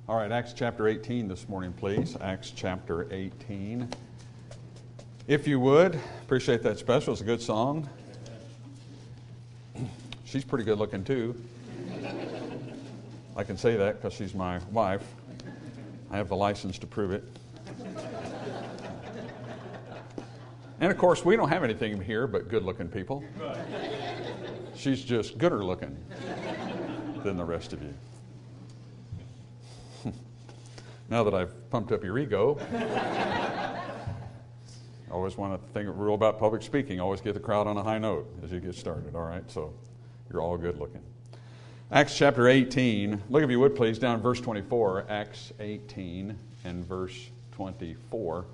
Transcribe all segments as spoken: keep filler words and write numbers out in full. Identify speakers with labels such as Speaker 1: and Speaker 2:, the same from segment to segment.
Speaker 1: All right, Acts chapter eighteen this morning, please. Acts chapter eighteen. If you would, appreciate that special. It's a good song. She's pretty good looking too. I can say that because she's my wife. I have the license to prove it. And of course, we don't have anything here but good looking people. She's just gooder looking than the rest of you. Now that I've pumped up your ego, I always want to think of a rule about public speaking. Always get the crowd on a high note as you get started, all right? So you're all good looking. Acts chapter eighteen. Look, if you would, please, down verse twenty-four. Acts eighteen and verse twenty-four.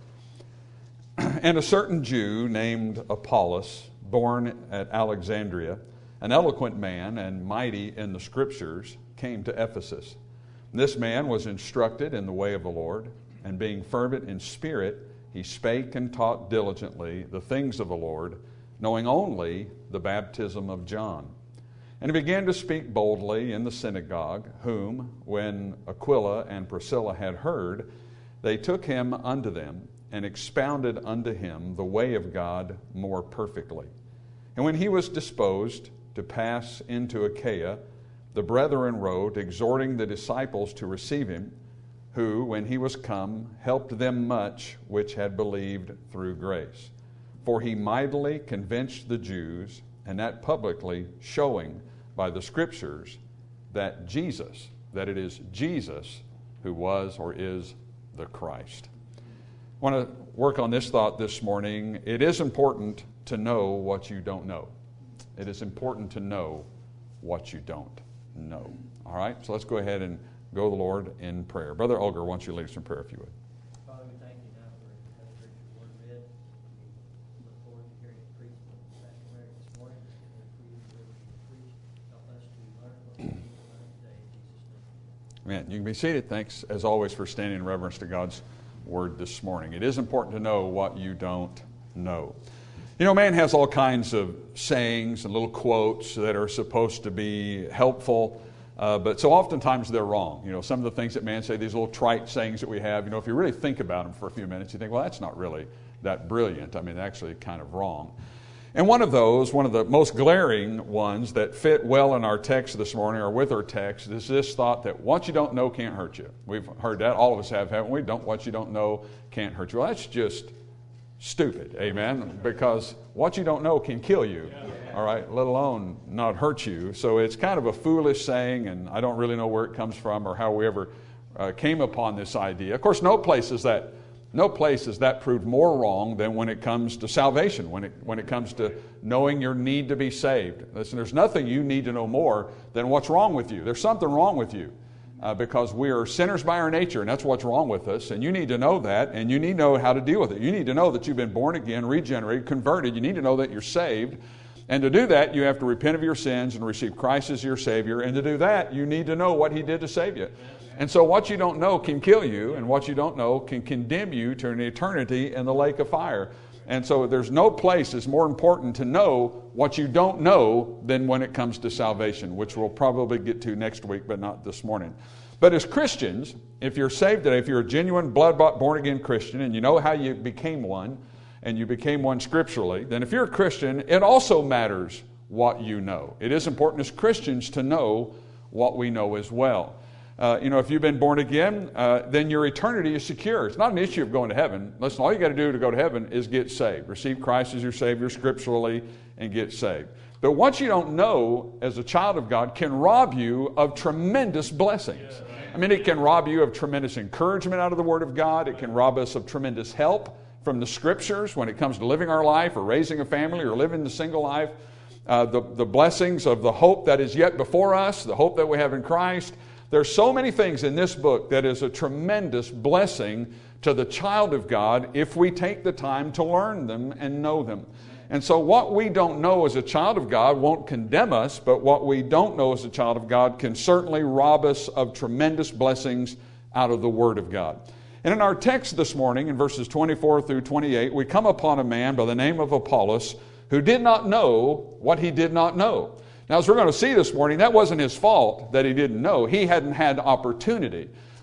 Speaker 1: And a certain Jew named Apollos, born at Alexandria, an eloquent man and mighty in the Scriptures, came to Ephesus. This man was instructed in the way of the Lord, and being fervent in spirit, he spake and taught diligently the things of the Lord, knowing only the baptism of John. And he began to speak boldly in the synagogue, whom, when Aquila and Priscilla had heard, they took him unto them, and expounded unto him the way of God more perfectly. And when he was disposed to pass into Achaia, the brethren wrote, exhorting the disciples to receive him, who, when he was come, helped them much which had believed through grace. For he mightily convinced the Jews, and that publicly, showing by the Scriptures that Jesus, that it is Jesus who was or is the Christ. I want to work on this thought this morning. It is important to know what you don't know. It is important to know what you don't know. All right, so let's go ahead and go to the Lord in prayer. Brother Olger, why don't you lead us in prayer if you would.
Speaker 2: Father, we thank you now for another church word read. We look forward to hearing it preached from Pastor Merrick this morning. And for you to preach, help us to learn what we need to learn today in Jesus' name.
Speaker 1: Amen. You can be seated. Thanks, as always, for standing in reverence to God's word this morning. It is important to know what you don't know. You know, man has all kinds of sayings and little quotes that are supposed to be helpful, uh, but so oftentimes they're wrong. You know, some of the things that man say, these little trite sayings that we have, you know, if you really think about them for a few minutes, you think, well, that's not really that brilliant. I mean, actually kind of wrong. And one of those, one of the most glaring ones that fit well in our text this morning or with our text is this thought that what you don't know can't hurt you. We've heard that. All of us have, haven't we? Don't, what you don't know can't hurt you. Well, that's just stupid, amen, because what you don't know can kill you, all right, let alone not hurt you. So it's kind of a foolish saying, and I don't really know where it comes from or how we ever uh, came upon this idea. Of course, no place is that no place is that proved more wrong than when it comes to salvation, when it when it comes to knowing your need to be saved. Listen, there's nothing you need to know more than what's wrong with you. There's something wrong with you. Uh, because we are sinners by our nature, and that's what's wrong with us. And you need to know that, and you need to know how to deal with it. You need to know that you've been born again, regenerated, converted. You need to know that you're saved. And to do that, you have to repent of your sins and receive Christ as your Savior. And to do that, you need to know what He did to save you. And so what you don't know can kill you, and what you don't know can condemn you to an eternity in the lake of fire. And so there's no place that's more important to know what you don't know than when it comes to salvation, which we'll probably get to next week, but not this morning. But as Christians, if you're saved today, if you're a genuine, blood-bought, born-again Christian, and you know how you became one, and you became one scripturally, then if you're a Christian, it also matters what you know. It is important as Christians to know what we know as well. Uh, you know, if you've been born again, uh, then your eternity is secure. It's not an issue of going to heaven. Listen, all you got to do to go to heaven is get saved. Receive Christ as your Savior scripturally and get saved. But what you don't know as a child of God can rob you of tremendous blessings. I mean, it can rob you of tremendous encouragement out of the Word of God. It can rob us of tremendous help from the Scriptures when it comes to living our life or raising a family or living the single life. Uh, the, the blessings of the hope that is yet before us, the hope that we have in Christ. There's so many things in this book that is a tremendous blessing to the child of God if we take the time to learn them and know them. And so what we don't know as a child of God won't condemn us, but what we don't know as a child of God can certainly rob us of tremendous blessings out of the Word of God. And in our text this morning, in verses twenty-four through twenty-eight, we come upon a man by the name of Apollos who did not know what he did not know. Now, as we're going to see this morning, that wasn't his fault that he didn't know. He hadn't had opportunity.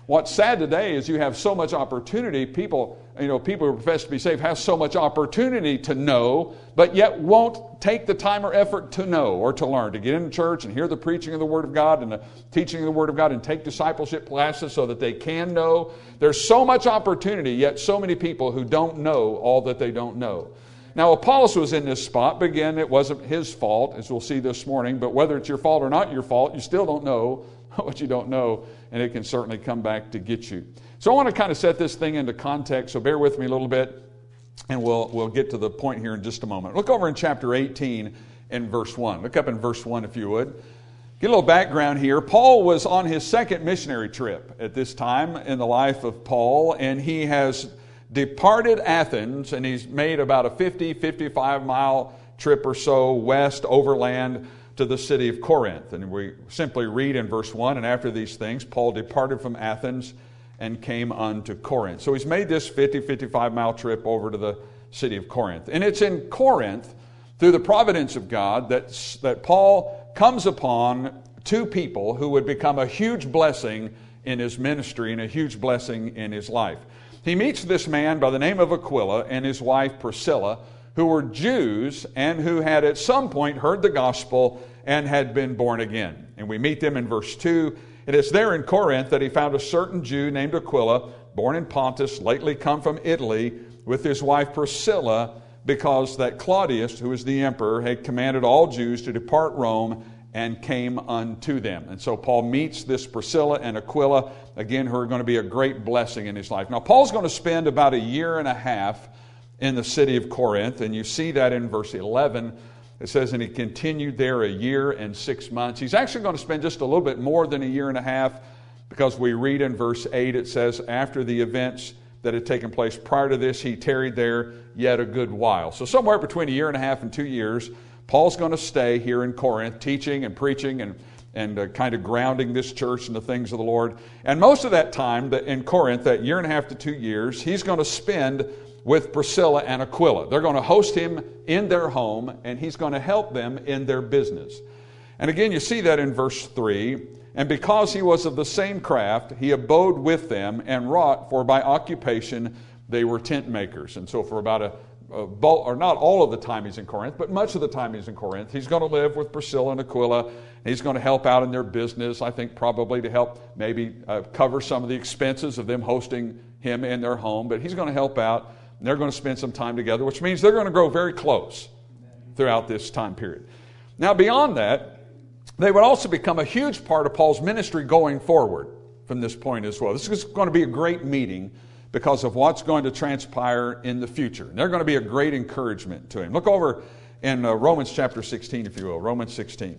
Speaker 1: What's sad today is you have so much opportunity. People, you know, people who profess to be saved have so much opportunity to know, but yet won't take the time or effort to know or to learn, to get into church and hear the preaching of the Word of God and the teaching of the Word of God and take discipleship classes so that they can know. There's so much opportunity, yet so many people who don't know all that they don't know. Now, Apollos was in this spot, but again, it wasn't his fault, as we'll see this morning, but whether it's your fault or not your fault, you still don't know what you don't know, and it can certainly come back to get you. So I want to kind of set this thing into context, so bear with me a little bit, and we'll we'll get to the point here in just a moment. Look over in chapter eighteen and verse one. Look up in verse one if you would. Get a little background here. Paul was on his second missionary trip at this time in the life of Paul, and he has departed Athens, and he's made about a fifty, fifty-five mile trip or so west overland to the city of Corinth. And we simply read in verse one, and after these things, Paul departed from Athens and came unto Corinth. So he's made this fifty, fifty-five mile trip over to the city of Corinth. And it's in Corinth, through the providence of God, that, that Paul comes upon two people who would become a huge blessing in his ministry and a huge blessing in his life. He meets this man by the name of Aquila and his wife Priscilla, who were Jews and who had at some point heard the gospel and had been born again. And we meet them in verse two. It is there in Corinth that he found a certain Jew named Aquila, born in Pontus, lately come from Italy, with his wife Priscilla, because that Claudius, who was the emperor, had commanded all Jews to depart Rome, and came unto them. And so Paul meets this Priscilla and Aquila, again, who are going to be a great blessing in his life. Now, Paul's going to spend about a year and a half in the city of Corinth, and you see that in verse eleven. It says, and he continued there a year and six months. He's actually going to spend just a little bit more than a year and a half, because we read in verse eight, it says, after the events that had taken place prior to this, he tarried there yet a good while. So somewhere between a year and a half and two years, Paul's going to stay here in Corinth, teaching and preaching and, and uh, kind of grounding this church in the things of the Lord. And most of that time that in Corinth, that year and a half to two years, he's going to spend with Priscilla and Aquila. They're going to host him in their home, and he's going to help them in their business. And again, you see that in verse three. And because he was of the same craft, he abode with them and wrought, for by occupation they were tent makers. And so for about a, a or not all of the time he's in Corinth, but much of the time he's in Corinth, he's going to live with Priscilla and Aquila. He's going to help out in their business, I think probably to help maybe uh, cover some of the expenses of them hosting him in their home. But he's going to help out. And they're going to spend some time together, which means they're going to grow very close throughout this time period. Now, beyond that, they would also become a huge part of Paul's ministry going forward from this point as well. This is going to be a great meeting because of what's going to transpire in the future. And they're going to be a great encouragement to him. Look over in uh, Romans chapter sixteen, if you will. Romans sixteen.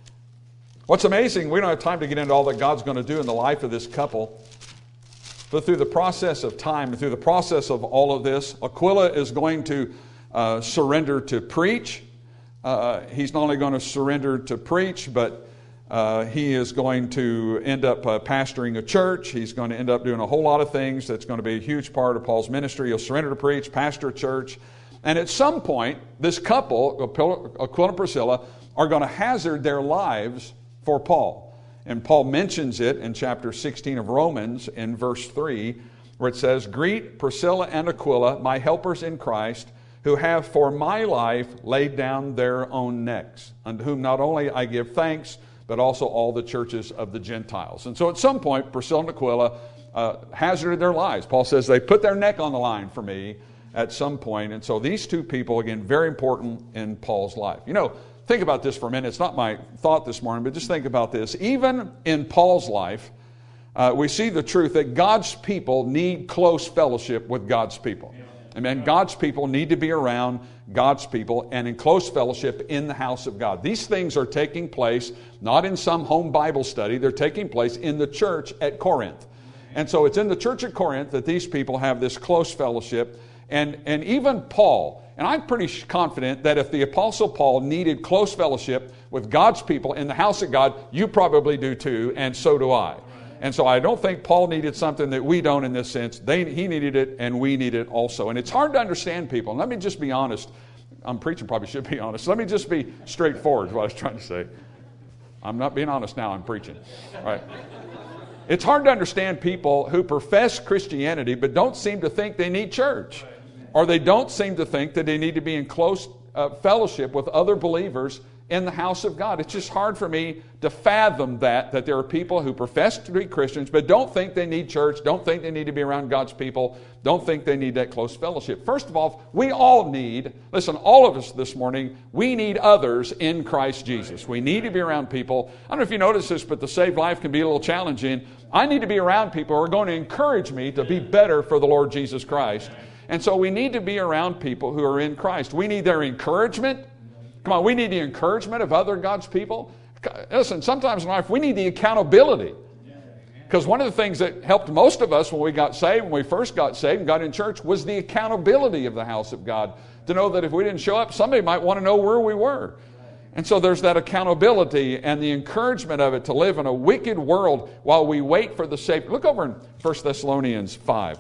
Speaker 1: What's amazing, we don't have time to get into all that God's going to do in the life of this couple. But through the process of time, through the process of all of this, Aquila is going to uh, surrender to preach. Uh, he's not only going to surrender to preach, but uh, he is going to end up uh, pastoring a church. He's going to end up doing a whole lot of things that's going to be a huge part of Paul's ministry. He'll surrender to preach, pastor a church. And at some point, this couple, Aquila and Priscilla, are going to hazard their lives for Paul. And Paul mentions it in chapter sixteen of Romans in verse three, where it says, greet Priscilla and Aquila, my helpers in Christ, who have for my life laid down their own necks, unto whom not only I give thanks, but also all the churches of the Gentiles. And so at some point, Priscilla and Aquila uh, hazarded their lives. Paul says they put their neck on the line for me at some point. And so these two people, again, very important in Paul's life. You know, think about this for a minute. It's not my thought this morning, but just think about this. Even in Paul's life, uh, we see the truth that God's people need close fellowship with God's people. Amen. God's people need to be around God's people and in close fellowship in the house of God. These things are taking place not in some home Bible study. They're taking place in the church at Corinth. And so it's in the church at Corinth that these people have this close fellowship. And, and even Paul, and I'm pretty confident that if the Apostle Paul needed close fellowship with God's people in the house of God, you probably do too, and so do I. And so I don't think Paul needed something that we don't in this sense. They, he needed it, and we need it also. And it's hard to understand people. And let me just be honest. I'm preaching, probably should be honest. Let me just be straightforward is what I was trying to say. I'm not being honest now, I'm preaching. All right. It's hard to understand people who profess Christianity but don't seem to think they need church. Or they don't seem to think that they need to be in close uh, fellowship with other believers in the house of God. It's just hard for me to fathom that, that there are people who profess to be Christians but don't think they need church, don't think they need to be around God's people, don't think they need that close fellowship. First of all, we all need, listen, all of us this morning, we need others in Christ Jesus. We need to be around people. I don't know if you notice this, but the saved life can be a little challenging. I need to be around people who are going to encourage me to be better for the Lord Jesus Christ. And so we need to be around people who are in Christ. We need their encouragement. Come on, we need the encouragement of other God's people. Listen, sometimes in life we need the accountability. Because one of the things that helped most of us when we got saved, when we first got saved and got in church, was the accountability of the house of God. To know that if we didn't show up, somebody might want to know where we were. And so there's that accountability and the encouragement of it to live in a wicked world while we wait for the Savior. Look over in First Thessalonians five.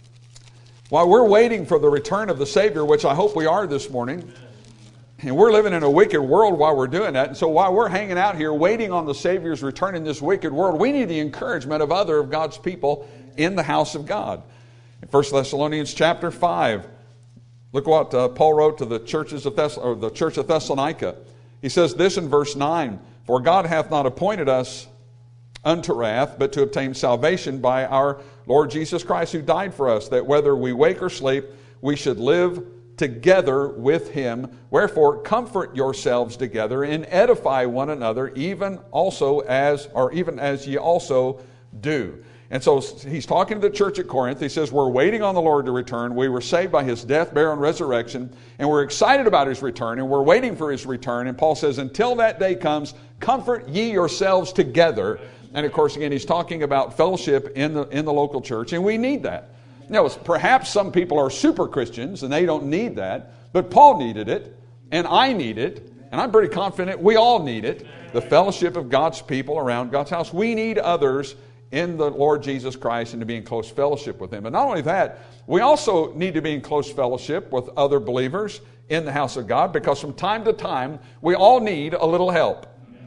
Speaker 1: While we're waiting for the return of the Savior, which I hope we are this morning, and we're living in a wicked world while we're doing that. And so while we're hanging out here waiting on the Savior's return in this wicked world, we need the encouragement of other of God's people in the house of God. In First Thessalonians chapter five, look what uh, Paul wrote to the churches of Thess- or the church of Thessalonica. He says this in verse nine, "For God hath not appointed us unto wrath, but to obtain salvation by our Lord Jesus Christ, who died for us, that whether we wake or sleep, we should live together with him. Wherefore comfort yourselves together and edify one another, even also as or even as ye also do." And so he's talking to the church at Corinth. He says, we're waiting on the Lord to return. We were saved by his death, burial, and resurrection, and we're excited about his return, and we're waiting for his return. And Paul says, until that day comes, comfort ye yourselves together. And of course, again, he's talking about fellowship in the in the local church, and we need that. You know, perhaps some people are super Christians and they don't need that, but Paul needed it, and I need it, and I'm pretty confident we all need it, the fellowship of God's people around God's house. We need others in the Lord Jesus Christ and to be in close fellowship with him. And not only that, we also need to be in close fellowship with other believers in the house of God, because from time to time, we all need a little help.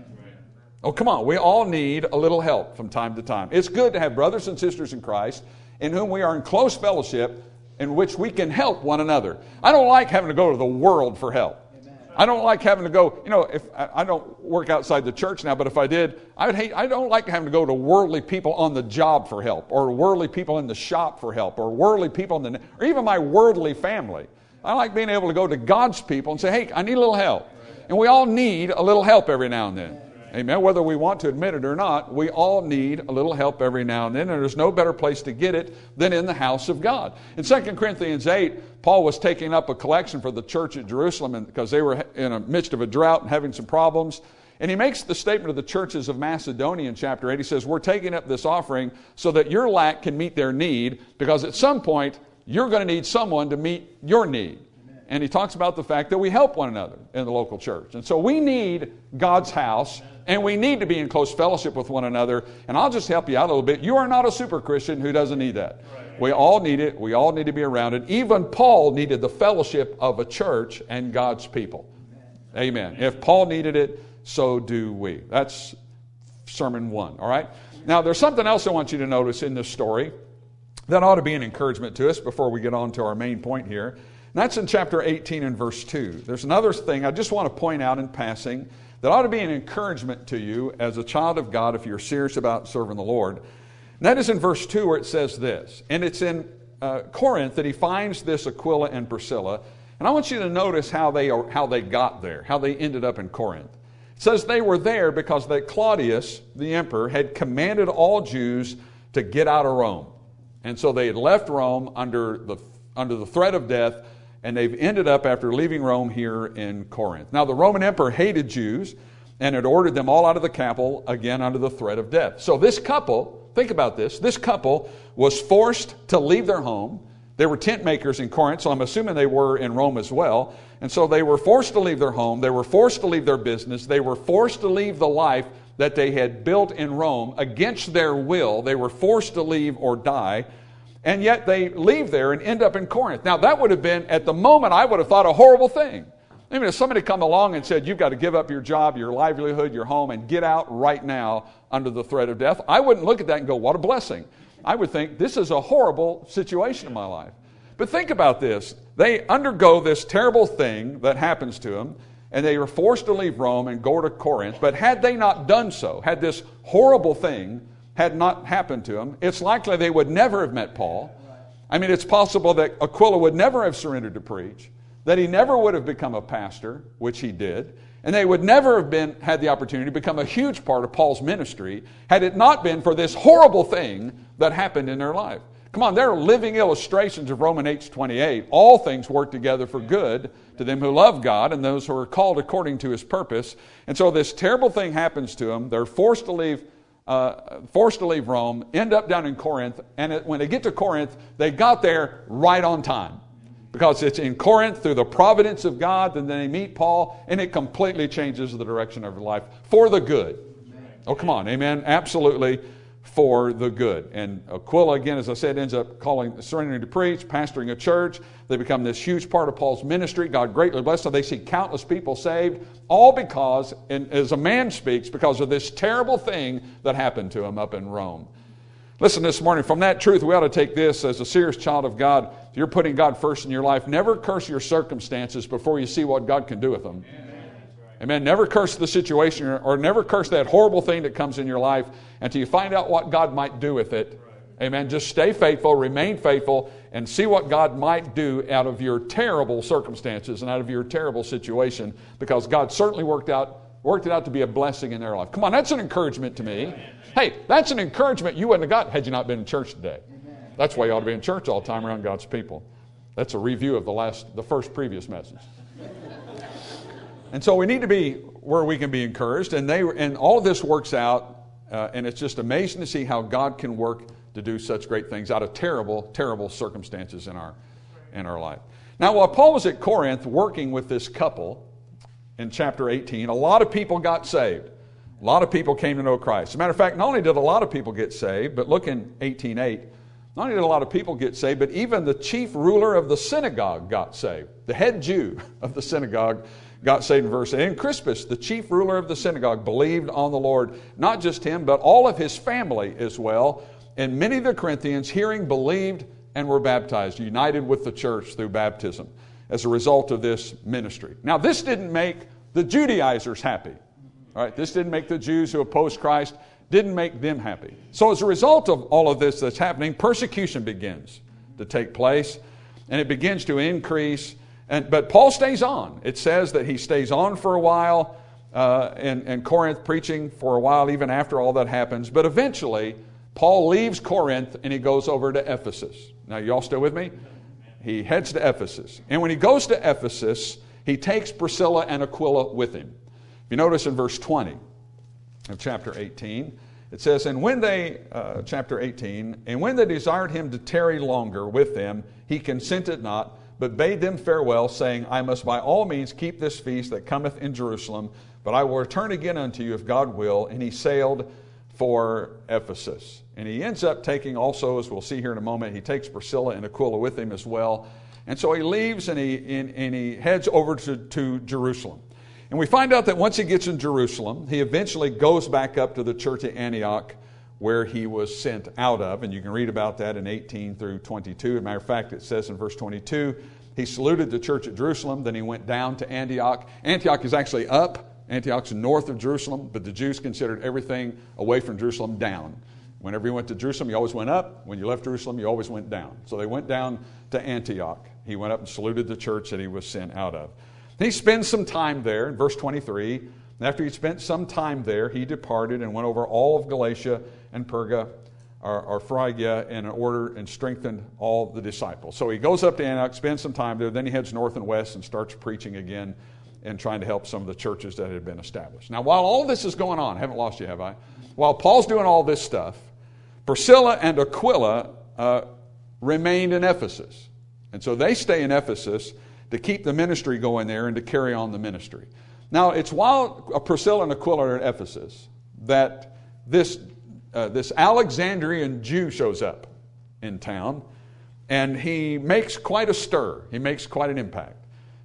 Speaker 1: Oh, come on, we all need a little help from time to time. It's good to have brothers and sisters in Christ in whom we are in close fellowship, in which we can help one another. I don't like having to go to the world for help. Amen. I don't like having to go, you know, if I don't work outside the church now, but if I did, I would hate, I don't like having to go to worldly people on the job for help, or worldly people in the shop for help, or worldly people in the, or even my worldly family. I like being able to go to God's people and say, hey, I need a little help. And we all need a little help every now and then. Amen. Whether we want to admit it or not, we all need a little help every now and then, and there's no better place to get it than in the house of God. In Second Corinthians eight, Paul was taking up a collection for the church at Jerusalem because they were in the midst of a drought and having some problems. And he makes the statement of the churches of Macedonia in chapter eight. He says, we're taking up this offering so that your lack can meet their need, because at some point, you're going to need someone to meet your need. And he talks about the fact that we help one another in the local church. And so we need God's house, and we need to be in close fellowship with one another. And I'll just help you out a little bit. You are not a super Christian who doesn't need that. Right. We all need it. We all need to be around it. Even Paul needed the fellowship of a church and God's people. Amen. Amen. If Paul needed it, so do we. That's sermon one. All right. Now, there's something else I want you to notice in this story that ought to be an encouragement to us before we get on to our main point here. And that's in chapter eighteen and verse two. There's another thing I just want to point out in passing that ought to be an encouragement to you as a child of God if you're serious about serving the Lord. And that is in verse two, where it says this. And it's in uh, Corinth that he finds this Aquila and Priscilla. And I want you to notice how they are, how they got there, how they ended up in Corinth. It says they were there because that Claudius, the emperor, had commanded all Jews to get out of Rome. And so they had left Rome under the, under the threat of death, and they've ended up, after leaving Rome, here in Corinth. Now, the Roman emperor hated Jews and had ordered them all out of the capital, again under the threat of death. So this couple, think about this, this couple was forced to leave their home. They were tent makers in Corinth, so I'm assuming they were in Rome as well. And so they were forced to leave their home. They were forced to leave their business. They were forced to leave the life that they had built in Rome against their will. They were forced to leave or die. And yet they leave there and end up in Corinth. Now, that would have been, at the moment, I would have thought a horrible thing. I mean, if somebody come along and said, you've got to give up your job, your livelihood, your home, and get out right now under the threat of death, I wouldn't look at that and go, what a blessing. I would think, this is a horrible situation in my life. But think about this. They undergo this terrible thing that happens to them, and they are forced to leave Rome and go to Corinth. But had they not done so, had this horrible thing had not happened to them, it's likely they would never have met Paul. I mean, it's possible that Aquila would never have surrendered to preach, that he never would have become a pastor, which he did, and they would never have been had the opportunity to become a huge part of Paul's ministry had it not been for this horrible thing that happened in their life. Come on, they're living illustrations of Romans eight twenty-eight. All things work together for good to them who love God and those who are called according to His purpose. And so this terrible thing happens to them. They're forced to leave uh, forced to leave Rome, end up down in Corinth, and it, when they get to Corinth, they got there right on time. Because it's in Corinth through the providence of God, and then they meet Paul, and it completely changes the direction of their life for the good. Oh, come on, amen? Absolutely for the good. And Aquila, again, as I said, ends up calling, surrendering to preach, pastoring a church. They become this huge part of Paul's ministry. God greatly blessed them. They see countless people saved, all because, and as a man speaks, because of this terrible thing that happened to him up in Rome. Listen, this morning, from that truth, we ought to take this as a serious child of God. If you're putting God first in your life, never curse your circumstances before you see what God can do with them. Amen. Amen. Never curse the situation or, or never curse that horrible thing that comes in your life until you find out what God might do with it. Right. Amen. Just stay faithful, remain faithful, and see what God might do out of your terrible circumstances and out of your terrible situation, because God certainly worked out worked it out to be a blessing in their life. Come on, that's an encouragement to me. Amen. Hey, that's an encouragement you wouldn't have got had you not been in church today. Amen. That's why you ought to be in church all the time around God's people. That's a review of the last, the first previous message. And so we need to be where we can be encouraged, and they and all of this works out, uh, and it's just amazing to see how God can work to do such great things out of terrible, terrible circumstances in our in our life. Now, while Paul was at Corinth working with this couple in chapter eighteen, a lot of people got saved. A lot of people came to know Christ. As a matter of fact, not only did a lot of people get saved, but look in eighteen eight, not only did a lot of people get saved, but even the chief ruler of the synagogue got saved. The head Jew of the synagogue got saved in verse eight. And Crispus, the chief ruler of the synagogue, believed on the Lord. Not just him, but all of his family as well. And many of the Corinthians, hearing, believed and were baptized, united with the church through baptism as a result of this ministry. Now, this didn't make the Judaizers happy. All right, this didn't make the Jews who opposed Christ, didn't make them happy. So as a result of all of this that's happening, persecution begins to take place, and it begins to increase. And, but Paul stays on. It says that he stays on for a while uh, in, in Corinth, preaching for a while even after all that happens. But eventually, Paul leaves Corinth and he goes over to Ephesus. Now, you all still with me? He heads to Ephesus. And when he goes to Ephesus, he takes Priscilla and Aquila with him. If you notice in verse twenty of chapter eighteen, it says, And when they, uh, chapter eighteen, and when they desired him to tarry longer with them, he consented not, but bade them farewell, saying, I must by all means keep this feast that cometh in Jerusalem, but I will return again unto you if God will. And he sailed for Ephesus. And he ends up taking also, as we'll see here in a moment, he takes Priscilla and Aquila with him as well. And so he leaves and he, and, and he heads over to, to Jerusalem. And we find out that once he gets in Jerusalem, he eventually goes back up to the church at Antioch where he was sent out of. And you can read about that in eighteen through twenty-two. As a matter of fact, it says in verse twenty-two, he saluted the church at Jerusalem, then he went down to Antioch. Antioch is actually up. Antioch's north of Jerusalem, but the Jews considered everything away from Jerusalem down. Whenever you went to Jerusalem, you always went up. When you left Jerusalem, you always went down. So they went down to Antioch. He went up and saluted the church that he was sent out of. He spends some time there, in verse twenty-three. And after he spent some time there, he departed and went over all of Galatia and Perga, or, or Phrygia, in order and strengthened all the disciples. So he goes up to Antioch, spends some time there, then he heads north and west and starts preaching again and trying to help some of the churches that had been established. Now, while all this is going on, I haven't lost you, have I? While Paul's doing all this stuff, Priscilla and Aquila uh, remained in Ephesus. And so they stay in Ephesus to keep the ministry going there and to carry on the ministry. Now, it's while Priscilla and Aquila are at Ephesus that this, uh, this Alexandrian Jew shows up in town, and he makes quite a stir. He makes quite an impact.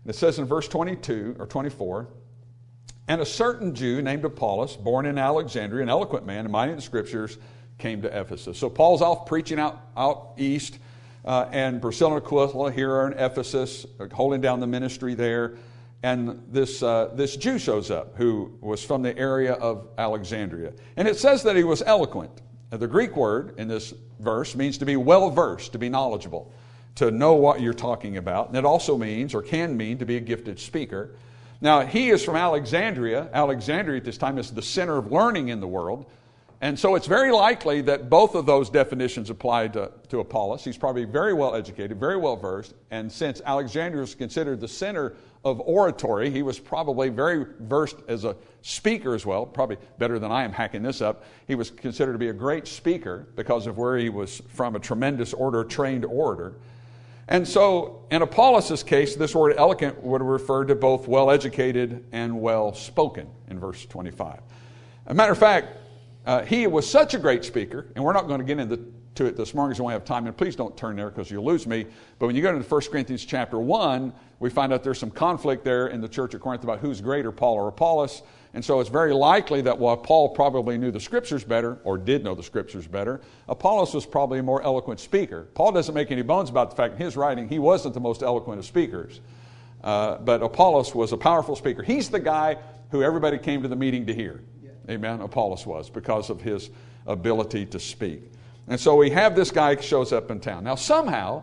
Speaker 1: It says in verse twenty-two or twenty-four, and a certain Jew named Apollos, born in Alexandria, an eloquent man and mighty in the Scriptures, came to Ephesus. So Paul's off preaching out, out east, uh, and Priscilla and Aquila here are in Ephesus, holding down the ministry there. And this, uh, this Jew shows up who was from the area of Alexandria. And it says that he was eloquent. The Greek word in this verse means to be well-versed, to be knowledgeable, to know what you're talking about. And it also means, or can mean, to be a gifted speaker. Now, he is from Alexandria. Alexandria at this time is the center of learning in the world. And so it's very likely that both of those definitions apply to, to Apollos. He's probably very well educated, very well versed. And since Alexandria was considered the center of oratory, he was probably very versed as a speaker as well, probably better than I am hacking this up. He was considered to be a great speaker because of where he was from, a tremendous order, trained orator. And so in Apollos' case, this word eloquent would refer to both well-educated and well-spoken in verse twenty-five. As a matter of fact, uh, he was such a great speaker, and we're not going to get into to it this morning because we won't have time, and please don't turn there because you'll lose me. But when you go into First Corinthians chapter one, we find out there's some conflict there in the church of Corinth about who's greater, Paul or Apollos. And so it's very likely that while Paul probably knew the Scriptures better, or did know the Scriptures better, Apollos was probably a more eloquent speaker. Paul doesn't make any bones about the fact in his writing he wasn't the most eloquent of speakers. Uh, but Apollos was a powerful speaker. He's the guy who everybody came to the meeting to hear. Yeah. Amen. Apollos was, because of his ability to speak. And so we have this guy who shows up in town. Now somehow,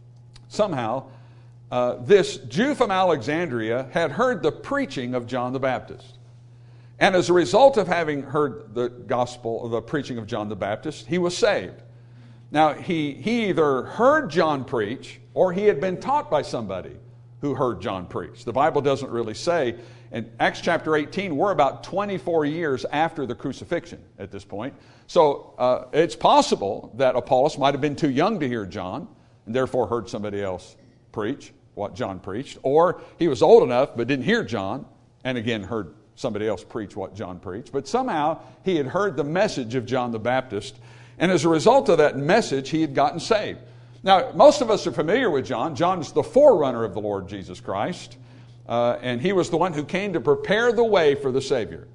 Speaker 1: somehow, uh, this Jew from Alexandria had heard the preaching of John the Baptist. And as a result of having heard the gospel, the preaching of John the Baptist, he was saved. Now, he, he either heard John preach, or he had been taught by somebody who heard John preach. The Bible doesn't really say. In Acts chapter eighteen, we're about twenty-four years after the crucifixion at this point. So uh, it's possible that Apollos might have been too young to hear John, and therefore heard somebody else preach what John preached. Or he was old enough but didn't hear John, and again heard somebody else preach what John preached. But somehow he had heard the message of John the Baptist, and as a result of that message, he had gotten saved. Now, most of us are familiar with John. John's the forerunner of the Lord Jesus Christ, uh, and he was the one who came to prepare the way for the Savior.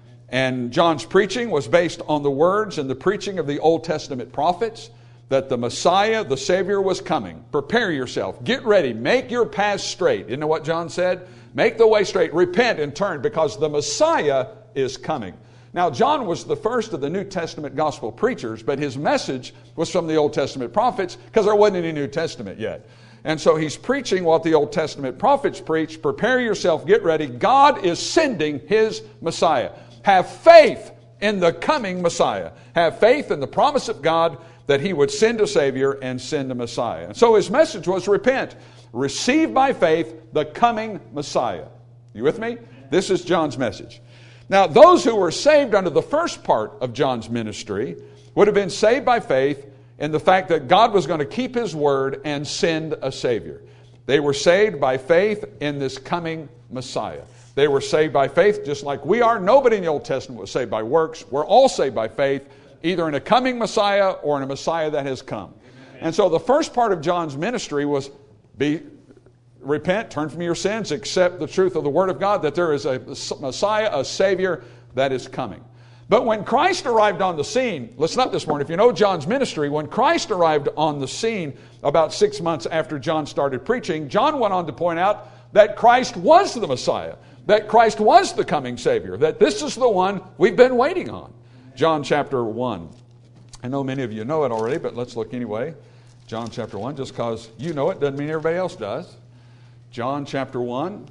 Speaker 1: And John's preaching was based on the words and the preaching of the Old Testament prophets, that the Messiah, the Savior, was coming. Prepare yourself. Get ready. Make your path straight. Isn't that what John said? Make the way straight. Repent and turn, because the Messiah is coming. Now, John was the first of the New Testament gospel preachers, but his message was from the Old Testament prophets because there wasn't any New Testament yet. And so he's preaching what the Old Testament prophets preached. Prepare yourself. Get ready. God is sending His Messiah. Have faith in the coming Messiah. Have faith in the promise of God that He would send a Savior and send a Messiah. And so his message was repent. Receive by faith the coming Messiah. You with me? This is John's message. Now, those who were saved under the first part of John's ministry would have been saved by faith in the fact that God was going to keep His word and send a Savior. They were saved by faith in this coming Messiah. They were saved by faith just like we are. Nobody in the Old Testament was saved by works. We're all saved by faith, either in a coming Messiah or in a Messiah that has come. And so the first part of John's ministry was be repent, turn from your sins, accept the truth of the Word of God, that there is a Messiah, a Savior that is coming. But when Christ arrived on the scene, listen up this morning, if you know John's ministry, when Christ arrived on the scene about six months after John started preaching, John went on to point out that Christ was the Messiah, that Christ was the coming Savior, that this is the one we've been waiting on. John chapter one. I know many of you know it already, but let's look anyway. John chapter one, just because you know it doesn't mean everybody else does. John chapter one.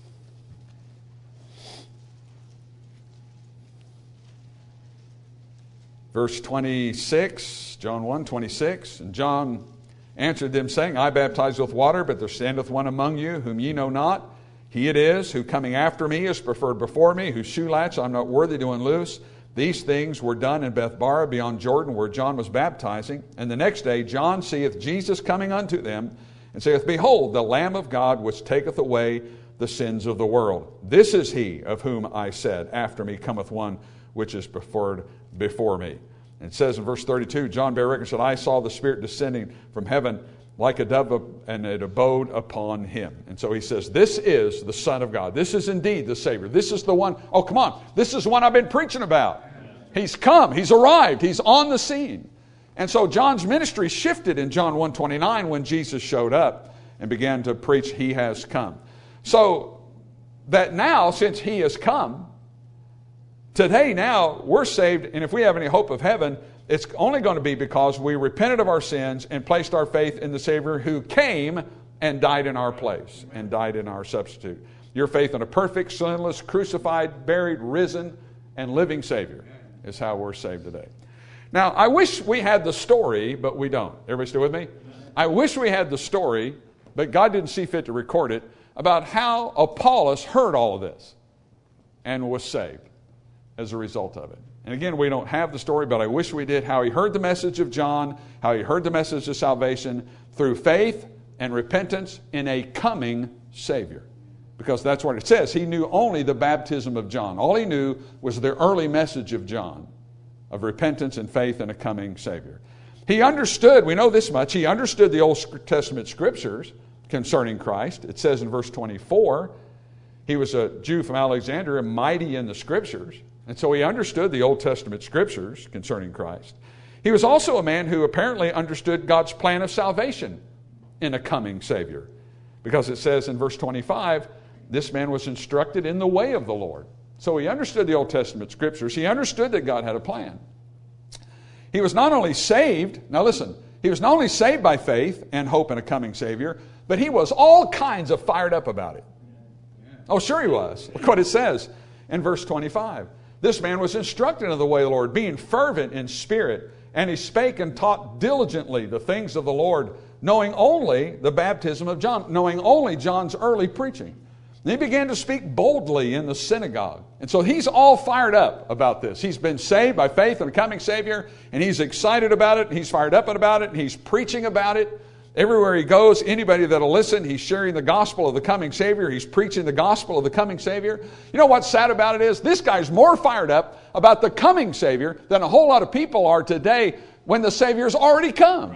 Speaker 1: Verse twenty-six, John one, twenty-six. And John answered them, saying, I baptize with water, but there standeth one among you, whom ye know not. He it is, who coming after me is preferred before me, whose shoe latch I'm not worthy to unloose. These things were done in Bethbara beyond Jordan, where John was baptizing. And the next day John seeth Jesus coming unto them, and saith, Behold, the Lamb of God, which taketh away the sins of the world. This is he of whom I said, After me cometh one which is preferred before me. And it says in verse thirty-two, John bare record, said, I saw the Spirit descending from heaven like a dove, and it abode upon him. And so he says, this is the Son of God. This is indeed the Savior. This is the one, oh, come on. This is the one I've been preaching about. He's come. He's arrived. He's on the scene. And so John's ministry shifted in John one twenty-nine when Jesus showed up and began to preach, he has come. So that now, since he has come, today now we're saved, and if we have any hope of heaven, it's only going to be because we repented of our sins and placed our faith in the Savior who came and died in our place and died in our substitute. Your faith in a perfect, sinless, crucified, buried, risen, and living Savior is how we're saved today. Now, I wish we had the story, but we don't. Everybody still with me? I wish we had the story, but God didn't see fit to record it, about how Apollos heard all of this and was saved as a result of it. And again, we don't have the story, but I wish we did, how he heard the message of John, how he heard the message of salvation through faith and repentance in a coming Savior. Because that's what it says. He knew only the baptism of John. All he knew was the early message of John, of repentance and faith in a coming Savior. He understood, we know this much, he understood the Old Testament Scriptures concerning Christ. It says in verse twenty-four, he was a Jew from Alexandria, mighty in the Scriptures. And so he understood the Old Testament Scriptures concerning Christ. He was also a man who apparently understood God's plan of salvation in a coming Savior. Because it says in verse twenty-five, this man was instructed in the way of the Lord. So he understood the Old Testament Scriptures. He understood that God had a plan. He was not only saved, now listen, he was not only saved by faith and hope in a coming Savior, but he was all kinds of fired up about it. Oh, sure he was. Look what it says in verse twenty-five. This man was instructed in the way of the Lord, being fervent in spirit, and he spake and taught diligently the things of the Lord, knowing only the baptism of John, knowing only John's early preaching. And he began to speak boldly in the synagogue. And so he's all fired up about this. He's been saved by faith in a coming Savior, and he's excited about it, and he's fired up about it, and he's preaching about it. Everywhere he goes, anybody that'll listen, he's sharing the gospel of the coming Savior. He's preaching the gospel of the coming Savior. You know what's sad about it is? This guy's more fired up about the coming Savior than a whole lot of people are today when the Savior's already come.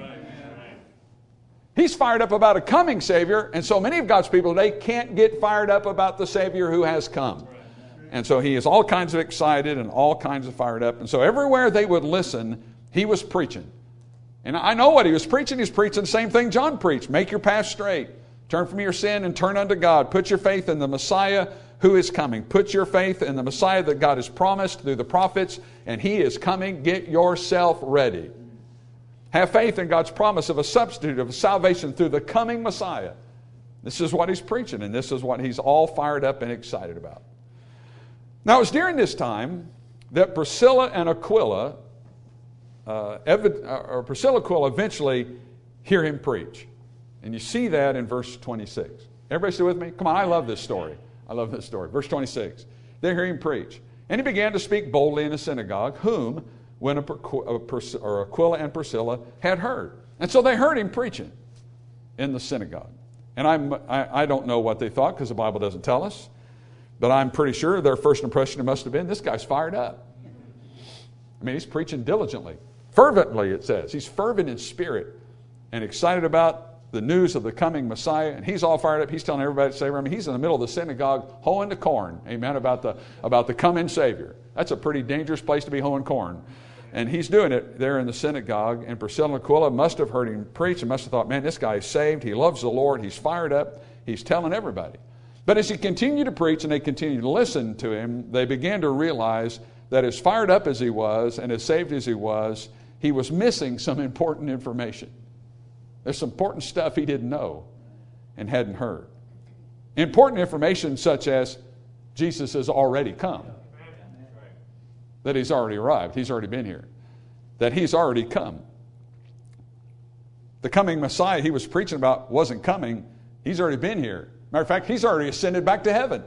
Speaker 1: He's fired up about a coming Savior, and so many of God's people today can't get fired up about the Savior who has come. And so he is all kinds of excited and all kinds of fired up. And so everywhere they would listen, he was preaching. And I know what he was preaching. He was preaching the same thing John preached. Make your path straight. Turn from your sin and turn unto God. Put your faith in the Messiah who is coming. Put your faith in the Messiah that God has promised through the prophets, and he is coming. Get yourself ready. Have faith in God's promise of a substitute, of salvation through the coming Messiah. This is what he's preaching, and this is what he's all fired up and excited about. Now, it was during this time that Priscilla and Aquila, uh, Ev- or Priscilla and Aquila eventually hear him preach. And you see that in verse twenty-six. Everybody still with me? Come on, I love this story. I love this story. Verse twenty-six. They hear him preach. And he began to speak boldly in the synagogue, whom when Aquila and Priscilla had heard. And so they heard him preaching in the synagogue. And I'm, I, I don't know what they thought because the Bible doesn't tell us. But I'm pretty sure their first impression must have been, this guy's fired up. I mean, he's preaching diligently. Fervently, it says. He's fervent in spirit and excited about the news of the coming Messiah. And he's all fired up. He's telling everybody to say, I mean, he's in the middle of the synagogue hoeing the corn. Amen, about the, about the coming Savior. That's a pretty dangerous place to be hoeing corn. And he's doing it there in the synagogue. And Priscilla and Aquila must have heard him preach and must have thought, man, this guy is saved. He loves the Lord. He's fired up. He's telling everybody. But as he continued to preach and they continued to listen to him, they began to realize that as fired up as he was and as saved as he was, he was missing some important information. There's some important stuff he didn't know and hadn't heard. Important information such as Jesus has already come. That he's already arrived. He's already been here. That he's already come. The coming Messiah he was preaching about wasn't coming. He's already been here. Matter of fact, he's already ascended back to heaven.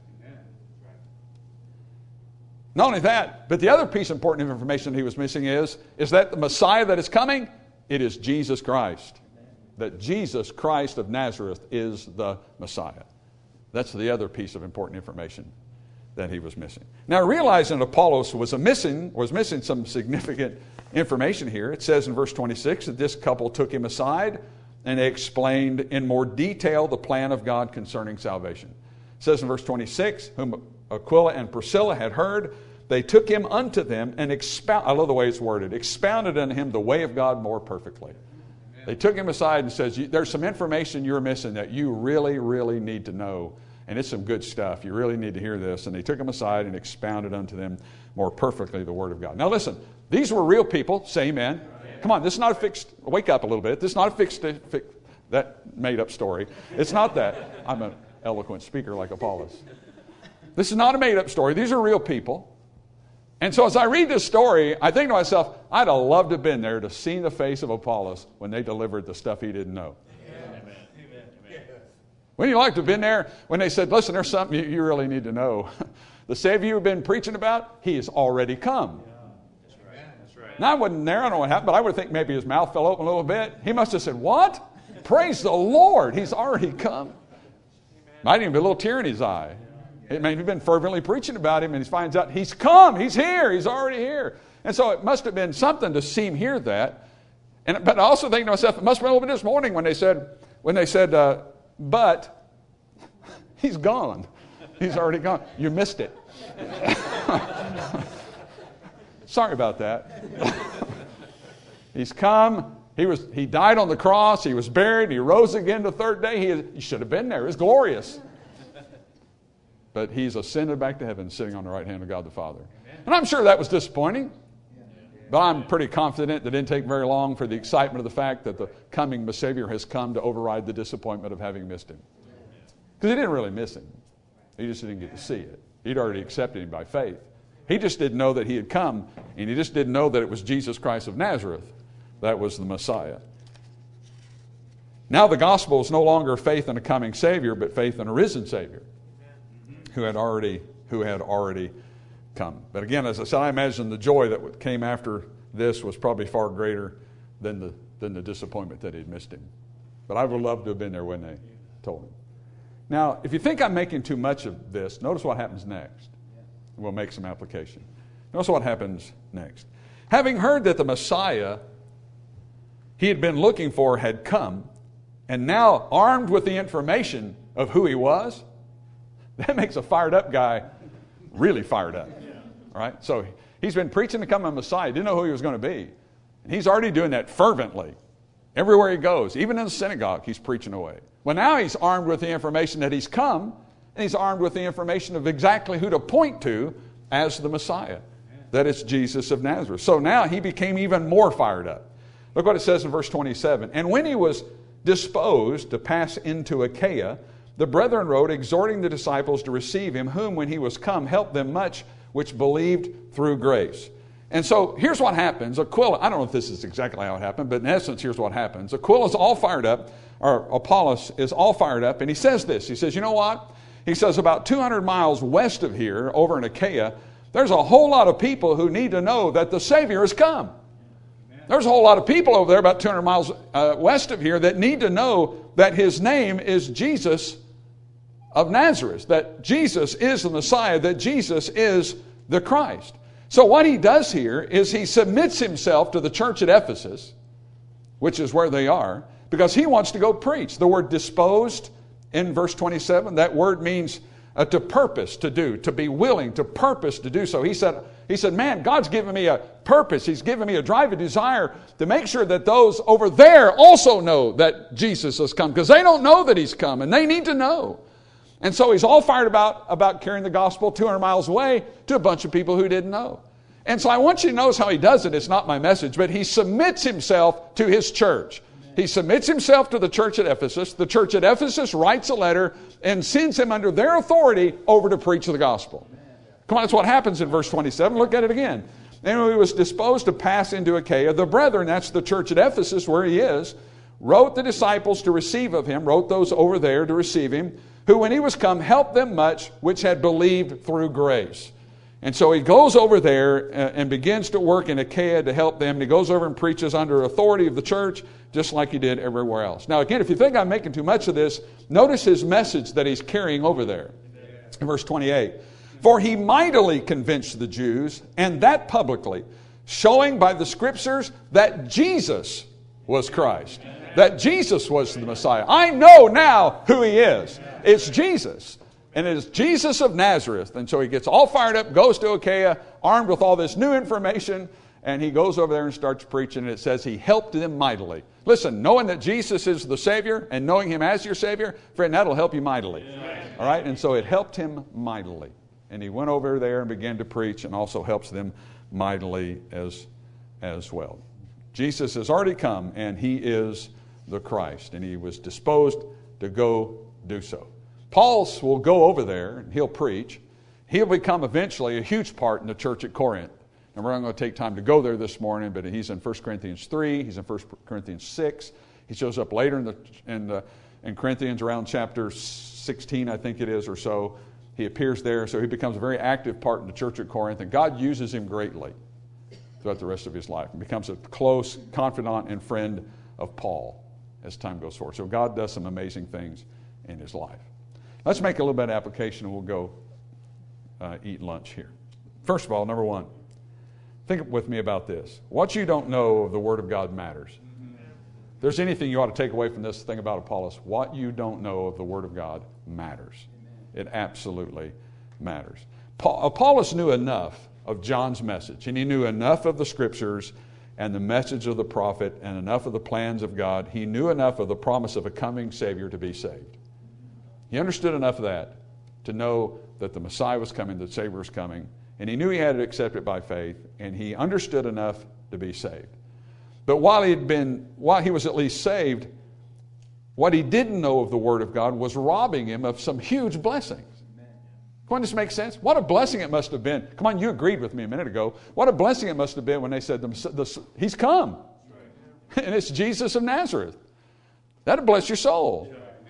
Speaker 1: Not only that, but the other piece of important information he was missing is, is that the Messiah that is coming, it is Jesus Christ. That Jesus Christ of Nazareth is the Messiah. That's the other piece of important information that he was missing. Now, realizing that Apollos was a missing, was missing some significant information here, it says in verse twenty-six that this couple took him aside and they explained in more detail the plan of God concerning salvation. It says in verse twenty-six, whom Aquila and Priscilla had heard, they took him unto them and expound. I love the way it's worded. Expounded unto him the way of God more perfectly. They took him aside and says, there's some information you're missing that you really, really need to know. And it's some good stuff. You really need to hear this. And they took him aside and expounded unto them more perfectly the word of God. Now listen, these were real people. Say amen. Amen. Come on, this is not a fixed, wake up a little bit. This is not a fixed, fixed that made up story. It's not that. I'm an eloquent speaker like Apollos. This is not a made up story. These are real people. And so as I read this story, I think to myself, I'd have loved to have been there to see the face of Apollos when they delivered the stuff he didn't know. Amen. Amen. Amen. Wouldn't you like to have been there when they said, listen, there's something you really need to know. The Savior you've been preaching about, he has already come. Yeah. That's right. That's right. Now I wasn't there, I don't know what happened, but I would think maybe his mouth fell open a little bit. He must have said, what? Praise the Lord, he's already come. Might even be a little tear in his eye. It may have been fervently preaching about him, and he finds out he's come, he's here, he's already here. And so it must have been something to see him hear that. And but I also think to myself, it must have been a little bit this morning when they said, when they said, uh, but he's gone. He's already gone. You missed it. Sorry about that. He's come. He was. He died on the cross. He was buried. He rose again the third day. He, he should have been there. It was glorious. But he's ascended back to heaven, sitting on the right hand of God the Father. Amen. And I'm sure that was disappointing. But I'm pretty confident that it didn't take very long for the excitement of the fact that the coming Savior has come to override the disappointment of having missed him. Because he didn't really miss him. He just didn't get to see it. He'd already accepted him by faith. He just didn't know that he had come, and he just didn't know that it was Jesus Christ of Nazareth that was the Messiah. Now the gospel is no longer faith in a coming Savior, but faith in a risen Savior who had already who had already come. But again, as I said, I imagine the joy that came after this was probably far greater than the than the disappointment that he'd missed him. But I would love to have been there when they told him. Now, if you think I'm making too much of this, notice what happens next. We'll make some application. Notice what happens next. Having heard that the Messiah he had been looking for had come, and now armed with the information of who he was, that makes a fired up guy really fired up. All right? So he's been preaching to come a Messiah. He didn't know who he was going to be. And he's already doing that fervently. Everywhere he goes, even in the synagogue, he's preaching away. Well, now he's armed with the information that he's come, and he's armed with the information of exactly who to point to as the Messiah, that it's Jesus of Nazareth. So now he became even more fired up. Look what it says in verse twenty-seven. And when he was disposed to pass into Achaia, the brethren wrote, exhorting the disciples to receive him, whom when he was come helped them much which believed through grace. And so here's what happens. Aquila, I don't know if this is exactly how it happened, but in essence, here's what happens. Aquila's all fired up, or Apollos is all fired up, and he says this. He says, you know what? He says about two hundred miles west of here, over in Achaia, there's a whole lot of people who need to know that the Savior has come. There's a whole lot of people over there about two hundred miles uh, west of here that need to know that his name is Jesus of Nazareth, that Jesus is the Messiah, that Jesus is the Christ. So what he does here is he submits himself to the church at Ephesus, which is where they are, because he wants to go preach. The word disposed in verse twenty-seven, that word means uh, to purpose to do, to be willing, to purpose to do so. He said, he said, man, God's given me a purpose. He's given me a drive, a desire to make sure that those over there also know that Jesus has come, because they don't know that he's come, and they need to know. And so he's all fired about, about carrying the gospel two hundred miles away to a bunch of people who didn't know. And so I want you to notice how he does it. It's not my message, but he submits himself to his church. He submits himself to the church at Ephesus. The church at Ephesus writes a letter and sends him under their authority over to preach the gospel. Come on, that's what happens in verse twenty-seven. Look at it again. And when he was disposed to pass into Achaia, the brethren, that's the church at Ephesus where he is, wrote the disciples to receive of him, wrote those over there to receive him, who when he was come helped them much which had believed through grace. And so he goes over there and begins to work in Achaia to help them. He goes over and preaches under authority of the church, just like he did everywhere else. Now again, if you think I'm making too much of this, notice his message that he's carrying over there. In verse twenty-eight. For he mightily convinced the Jews, and that publicly, showing by the scriptures that Jesus was Christ. That Jesus was the Messiah. I know now who He is. It's Jesus. And it is Jesus of Nazareth. And so he gets all fired up, goes to Achaia, armed with all this new information, and he goes over there and starts preaching, and it says he helped them mightily. Listen, knowing that Jesus is the Savior and knowing Him as your Savior, friend, that'll help you mightily. All right? And so it helped him mightily. And he went over there and began to preach, and also helps them mightily as, as well. Jesus has already come, and He is the Christ, and He was disposed to go do so. Paul will go over there, and he'll preach. He'll become eventually a huge part in the church at Corinth. And we're not going to take time to go there this morning, but he's in First Corinthians three, he's in First Corinthians six. He shows up later in the in, the, in Corinthians around chapter sixteen, I think it is, or so. He appears there, so he becomes a very active part in the church at Corinth, and God uses him greatly throughout the rest of his life. He becomes a close confidant and friend of Paul as time goes forward. So God does some amazing things in his life. Let's make a little bit of application, and we'll go uh, eat lunch here. First of all, number one, think with me about this. What you don't know of the Word of God matters. If there's anything you ought to take away from this thing about Apollos, what you don't know of the Word of God matters. It absolutely matters. Paul, Apollos knew enough of John's message, and he knew enough of the Scriptures and the message of the prophet and enough of the plans of God. He knew enough of the promise of a coming Savior to be saved. He understood enough of that to know that the Messiah was coming, the Savior was coming, and he knew he had to accept it by faith, and he understood enough to be saved. But while he had been, while he was at least saved, what he didn't know of the Word of God was robbing him of some huge blessings. Come on, this makes sense? What a blessing it must have been. Come on, you agreed with me a minute ago. What a blessing it must have been when they said, the, the, He's come. And it's Jesus of Nazareth. That'll bless your soul.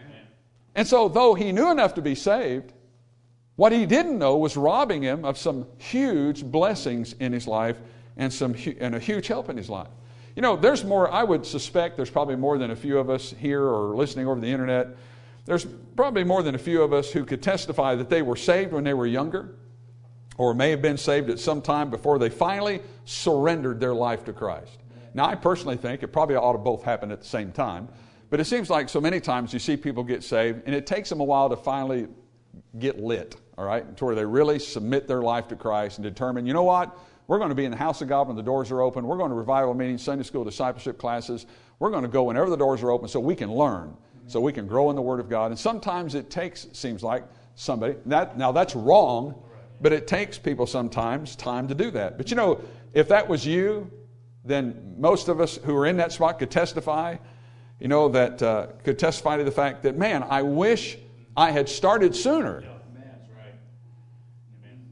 Speaker 1: And so, though he knew enough to be saved, what he didn't know was robbing him of some huge blessings in his life and some and a huge help in his life. You know, there's more, I would suspect there's probably more than a few of us here or listening over the internet. There's probably more than a few of us who could testify that they were saved when they were younger, or may have been saved at some time before they finally surrendered their life to Christ. Now, I personally think it probably ought to both happen at the same time. But it seems like so many times you see people get saved, and it takes them a while to finally get lit, all right, to where they really submit their life to Christ and determine, you know what, we're going to be in the house of God when the doors are open. We're going to revival meetings, Sunday school, discipleship classes. We're going to go whenever the doors are open so we can learn, so we can grow in the Word of God. And sometimes it takes, it seems like, somebody, that now that's wrong, but it takes people sometimes time to do that. But you know, if that was you, then most of us who are in that spot could testify, you know, that uh, could testify to the fact that, man, I wish I had started sooner.
Speaker 3: Yeah, that's right. Amen.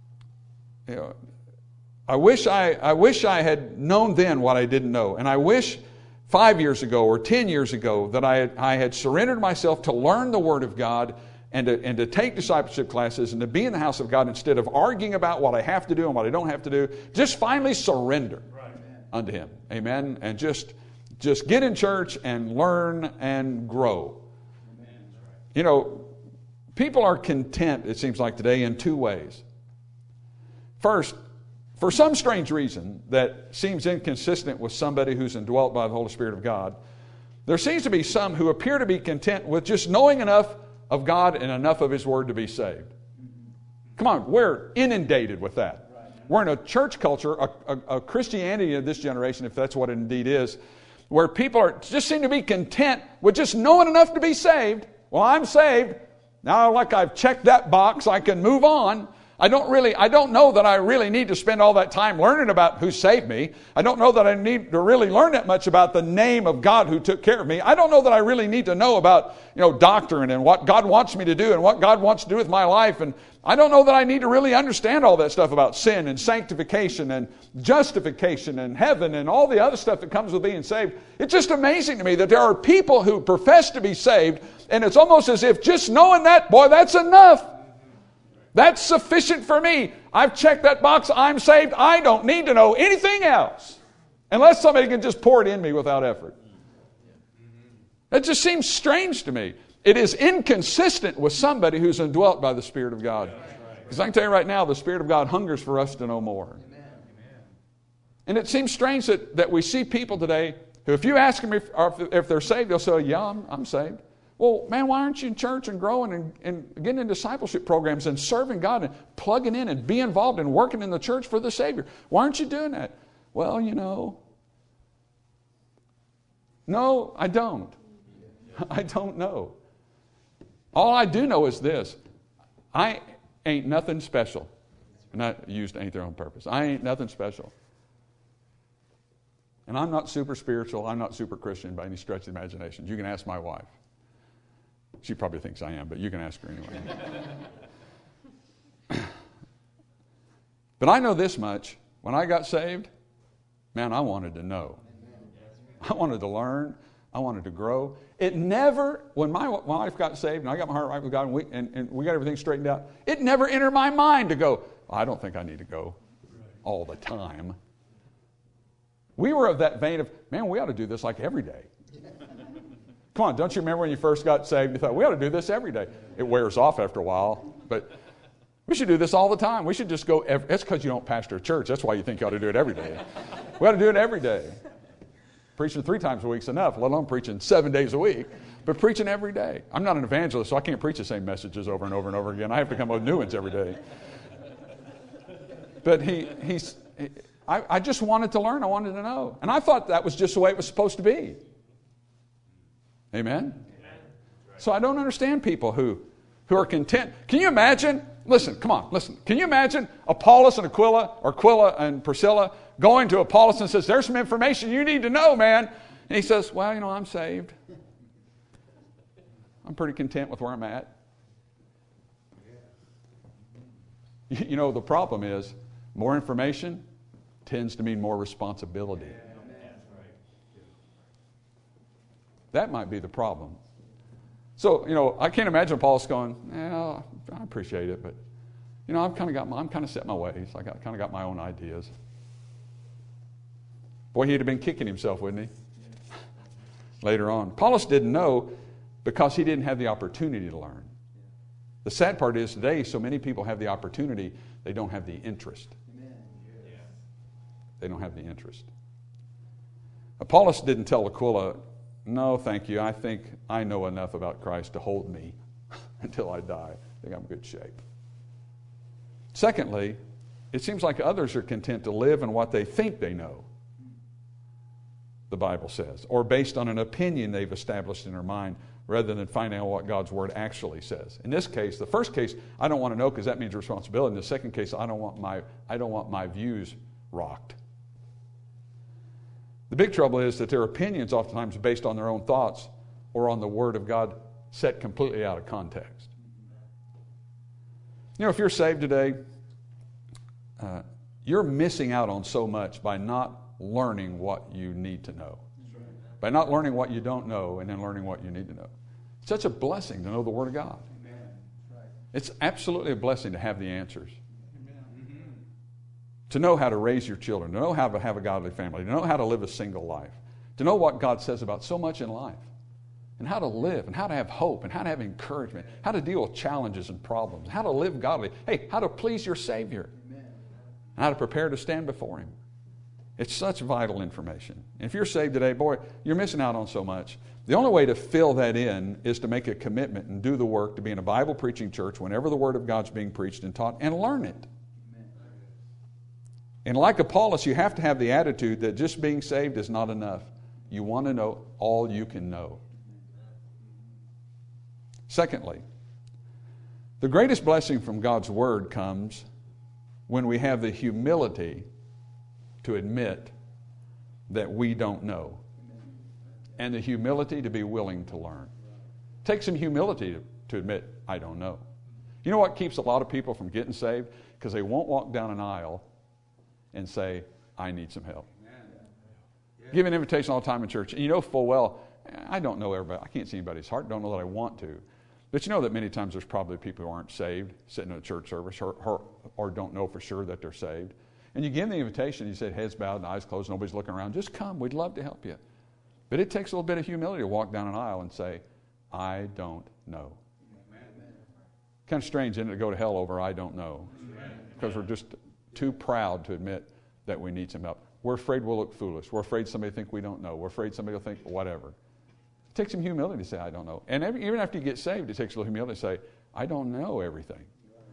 Speaker 1: You know, I wish I, I wish I had known then what I didn't know. And I wish five years ago or ten years ago that I had, I had surrendered myself to learn the Word of God and to, and to take discipleship classes and to be in the house of God instead of arguing about what I have to do and what I don't have to do. Just finally surrender
Speaker 3: Right.
Speaker 1: unto Him. Amen. And just... Just get in church and learn and grow.
Speaker 3: Amen. That's right.
Speaker 1: You know, people are content, it seems like today, in two ways. First, for some strange reason that seems inconsistent with somebody who's indwelt by the Holy Spirit of God, there seems to be some who appear to be content with just knowing enough of God and enough of His Word to be saved. Come on, we're inundated with that. We're in a church culture, a, a, a Christianity of this generation, if that's what it indeed is, where people are just seem to be content with just knowing enough to be saved. Well, I'm saved. Now, like I've checked that box, I can move on. I don't really, I don't know that I really need to spend all that time learning about who saved me. I don't know that I need to really learn that much about the name of God who took care of me. I don't know that I really need to know about, you know, doctrine and what God wants me to do and what God wants to do with my life. And I don't know that I need to really understand all that stuff about sin and sanctification and justification and heaven and all the other stuff that comes with being saved. It's just amazing to me that there are people who profess to be saved, and it's almost as if just knowing that, boy, that's enough. That's sufficient for me. I've checked that box. I'm saved. I don't need to know anything else unless somebody can just pour it in me without effort. That just seems strange to me. It is inconsistent with somebody who's indwelt by the Spirit of God. Because I can tell you right now, the Spirit of God hungers for us to know more. And it seems strange that, that we see people today if you ask them if, if they're saved, they'll say, yeah, I'm, I'm saved. Well, man, why aren't you in church and growing and, and getting in discipleship programs and serving God and plugging in and be involved and working in the church for the Savior? Why aren't you doing that? Well, you know, no, I don't. I don't know. All I do know is this. I ain't nothing special. And I used ain't there on purpose. I ain't nothing special. And I'm not super spiritual. I'm not super Christian by any stretch of the imagination. You can ask my wife. She probably thinks I am, but you can ask her anyway. But I know this much. When I got saved, man, I wanted to know. I wanted to learn. I wanted to grow. It never, when my wife got saved and I got my heart right with God and we, and, and we got everything straightened out, it never entered my mind to go, I don't think I need to go all the time. We were of that vein of, man, we ought to do this like every day. Come on, don't you remember when you first got saved? You thought, we ought to do this every day. It wears off after a while, but we should do this all the time. We should just go, every, that's because you don't pastor a church. That's why you think you ought to do it every day. We ought to do it every day. Preaching three times a week is enough, let alone preaching seven days a week, but preaching every day. I'm not an evangelist, so I can't preach the same messages over and over and over again. I have to come up with new ones every day. But he, he's, he, I, I just wanted to learn. I wanted to know. And I thought that was just the way it was supposed to be. Amen? So I don't understand people who, who are content. Can you imagine? Listen, come on, listen. Can you imagine Apollos and Aquila, or Aquila and Priscilla, going to Apollos and says, there's some information you need to know, man. And he says, well, you know, I'm saved. I'm pretty content with where I'm at. You, you know, the problem is more information tends to mean more responsibility. That might be the problem. So, you know, I can't imagine Apollos going, well, I appreciate it, but, you know, I've kind of got my, I'm kind of set my ways. I got, kind of got my own ideas. Boy, he'd have been kicking himself, wouldn't he? Later on. Apollos didn't know because he didn't have the opportunity to learn. The sad part is today, so many people have the opportunity, they don't have the interest. They don't have the interest. Apollos didn't tell Aquila, no, thank you. I think I know enough about Christ to hold me until I die. I think I'm in good shape. Secondly, it seems like others are content to live in what they think they know, the Bible says, or based on an opinion they've established in their mind rather than finding out what God's Word actually says. In this case, the first case, I don't want to know because that means responsibility. In the second case, I don't want my, I don't want my views rocked. The big trouble is that their opinions oftentimes are based on their own thoughts or on the Word of God set completely out of context. You know, if you're saved today, uh, you're missing out on so much by not learning what you need to know. By not learning what you don't know and then learning what you need to know. It's such a blessing to know the Word of God. It's absolutely a blessing to have the answers. To know how to raise your children, to know how to have a godly family, to know how to live a single life, to know what God says about so much in life, and how to live, and how to have hope, and how to have encouragement, how to deal with challenges and problems, how to live godly, hey, how to please your Savior, and how to prepare to stand before Him. It's such vital information. And if you're saved today, boy, you're missing out on so much. The only way to fill that in is to make a commitment and do the work to be in a Bible-preaching church whenever the Word of God's being preached and taught, and learn it. And like Apollos, you have to have the attitude that just being saved is not enough. You want to know all you can know. Secondly, the greatest blessing from God's Word comes when we have the humility to admit that we don't know, and the humility to be willing to learn. Take some humility to, to admit, I don't know. You know what keeps a lot of people from getting saved? Because they won't walk down an aisle and say, I need some help. Yeah. Give an invitation all the time in church. And you know full well, I don't know everybody. I can't see anybody's heart. Don't know that I want to. But you know that many times there's probably people who aren't saved sitting in a church service or, or, or don't know for sure that they're saved. And you give them the invitation. You said, heads bowed and eyes closed. Nobody's looking around. Just come. We'd love to help you. But it takes a little bit of humility to walk down an aisle and say, I don't know. Amen. Kind of strange, isn't it, to go to hell over I don't know. Because we're just too proud to admit that we need some help. We're afraid we'll look foolish. We're afraid somebody will think we don't know. We're afraid somebody will think whatever. It takes some humility to say, I don't know. And every, even after you get saved, it takes a little humility to say, I don't know everything.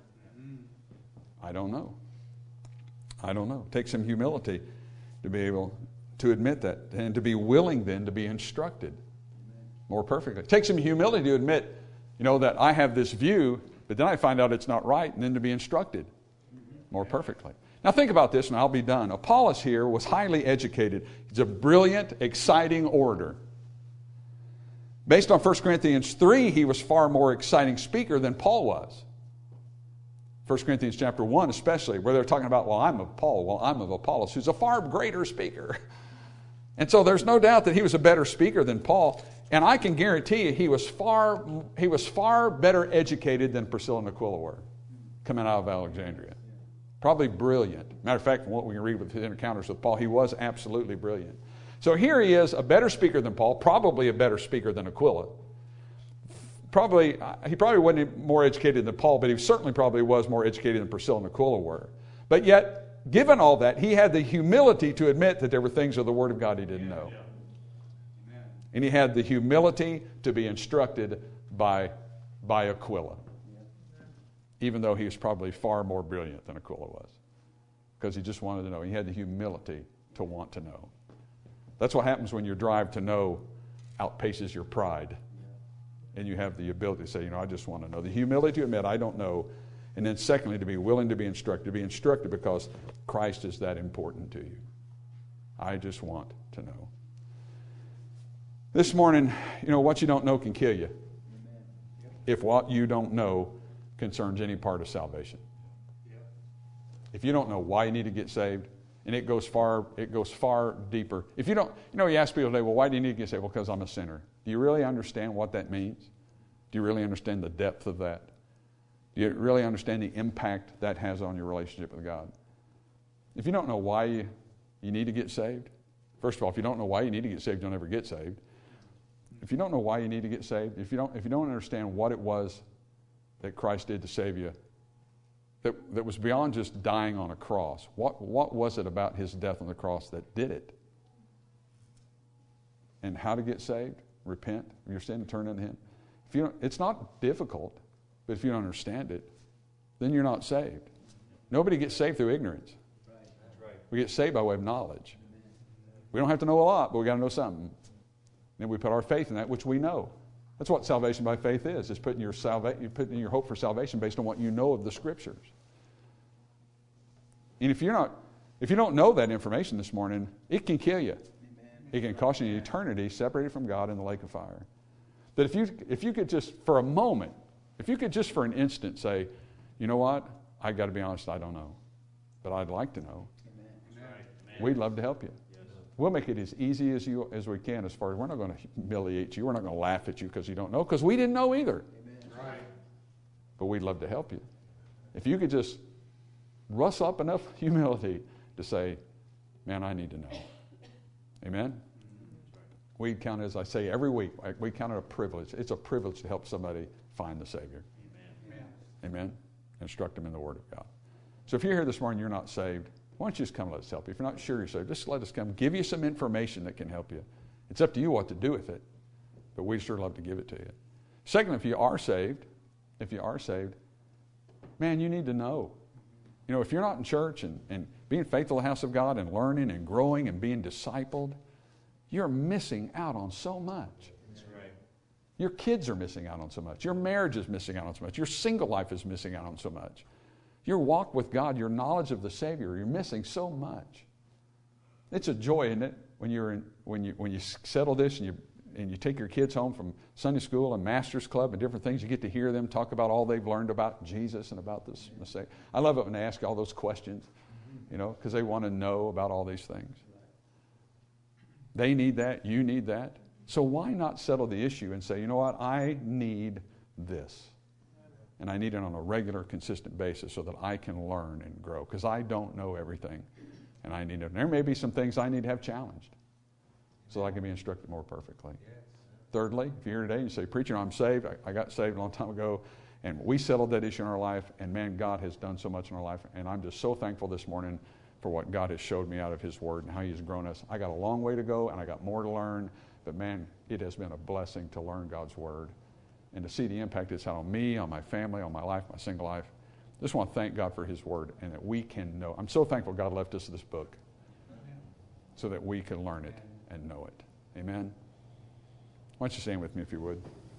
Speaker 1: I don't know. I don't know. It takes some humility to be able to admit that and to be willing then to be instructed more perfectly. It takes some humility to admit, you know, that I have this view, but then I find out it's not right, and then to be instructed more perfectly. Now think about this, and I'll be done. Apollos here was highly educated. He's a brilliant, exciting orator. Based on First Corinthians three, he was far more exciting speaker than Paul was. First Corinthians chapter one especially, where they're talking about, well, I'm of Paul, well, I'm of Apollos, who's a far greater speaker. And so there's no doubt that he was a better speaker than Paul. And I can guarantee you he was far, he was far better educated than Priscilla and Aquila were, coming out of Alexandria. Probably brilliant. Matter of fact, from what we can read with his encounters with Paul, he was absolutely brilliant. So here he is, a better speaker than Paul, probably a better speaker than Aquila. Probably, he probably wasn't more educated than Paul, but he certainly probably was more educated than Priscilla and Aquila were. But yet, given all that, he had the humility to admit that there were things of the Word of God he didn't know. And he had the humility to be instructed by, by Aquila, even though he was probably far more brilliant than Aquila was, because he just wanted to know. He had the humility to want to know. That's what happens when your drive to know outpaces your pride. And you have the ability to say, you know, I just want to know. The humility to admit I don't know. And then secondly, to be willing to be instructed. To be instructed because Christ is that important to you. I just want to know. This morning, you know, what you don't know can kill you. If what you don't know concerns any part of salvation. If you don't know why you need to get saved, and it goes far, it goes far deeper. If you don't, you know, you ask people today, well, why do you need to get saved? Well, because I'm a sinner. Do you really understand what that means? Do you really understand the depth of that? Do you really understand the impact that has on your relationship with God? If you don't know why you, you need to get saved, first of all, if you don't know why you need to get saved, you'll never get saved. If you don't know why you need to get saved, if you don't, if you don't understand what it was that Christ did to save you, that, that was beyond just dying on a cross, what, what was it about his death on the cross that did it? And how to get saved? Repent of your sin and turn into him. If you don't, it's not difficult, but if you don't understand it, then you're not saved. Nobody gets saved through ignorance.
Speaker 3: That's right.
Speaker 1: We get saved by way of knowledge. We don't have to know a lot, but we got to know something. Then we put our faith in that which we know. That's what salvation by faith is. It's putting your salva- you're putting your hope for salvation based on what you know of the Scriptures. And if you're not, if you don't know that information this morning, it can kill you. It can cost you an eternity separated from God in the lake of fire. That if you if you could just for a moment, if you could just for an instant say, you know what, I got to be honest, I don't know, but I'd like to know.
Speaker 3: Amen.
Speaker 1: We'd love to help you.
Speaker 3: Yes.
Speaker 1: We'll make it as easy as you as we can. As far as we're not going to humiliate you, we're not going to laugh at you because you don't know, because we didn't know either.
Speaker 3: Right.
Speaker 1: But we'd love to help you. If you could just rustle up enough humility to say, man, I need to know. Amen? We count it, as I say every week, we count it a privilege. It's a privilege to help somebody find the Savior.
Speaker 3: Amen.
Speaker 1: Amen? Instruct them in the Word of God. So if you're here this morning and you're not saved, why don't you just come and let us help you? If you're not sure you're saved, just let us come, give you some information that can help you. It's up to you what to do with it, but we'd sure love to give it to you. Second, if you are saved, if you are saved, man, you need to know. You know, if you're not in church and, and being faithful to the house of God and learning and growing and being discipled, you're missing out on so much.
Speaker 3: That's right.
Speaker 1: Your kids are missing out on so much. Your marriage is missing out on so much. Your single life is missing out on so much. Your walk with God, your knowledge of the Savior, you're missing so much. It's a joy, isn't it, when you're in, when you when you settle this and you and you take your kids home from Sunday school and Master's Club and different things, you get to hear them talk about all they've learned about Jesus and about this Messiah. I love it when they ask all those questions, you know, because they want to know about all these things. They need that. You need that. So why not settle the issue and say, you know what, I need this. And I need it on a regular, consistent basis so that I can learn and grow, because I don't know everything. And I need it. There may be some things I need to have challenged so that I can be instructed more perfectly. Yes. Thirdly, if you're here today and you say, preacher, I'm saved. I, I got saved a long time ago, and we settled that issue in our life, and man, God has done so much in our life. And I'm just so thankful this morning for what God has showed me out of His Word and how He's grown us. I got a long way to go, and I got more to learn, but man, it has been a blessing to learn God's Word and to see the impact it's had on me, on my family, on my life, my single life. I just want to thank God for His Word and that we can know. I'm so thankful God left us this book so that we can learn it and know it. Amen? Why don't you stand with me if you would?